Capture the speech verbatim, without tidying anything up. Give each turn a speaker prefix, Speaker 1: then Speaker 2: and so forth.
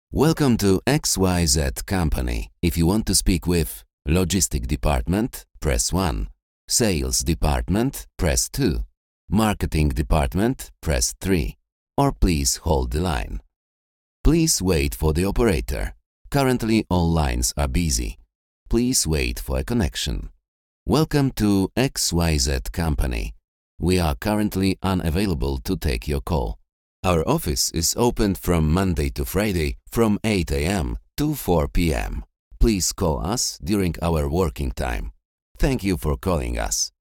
Speaker 1: Welcome to X Y Z Company. If you want to speak with Logistic Department, press one. Sales Department, press two. Marketing Department, press three. Or please hold the line. Please wait for the operator. Currently all lines are busy. Please wait for a connection. Welcome to X Y Z Company. We are currently unavailable to take your call. Our office is open from Monday to Friday from eight A M to four P M Please call us during our working time. Thank you for calling us.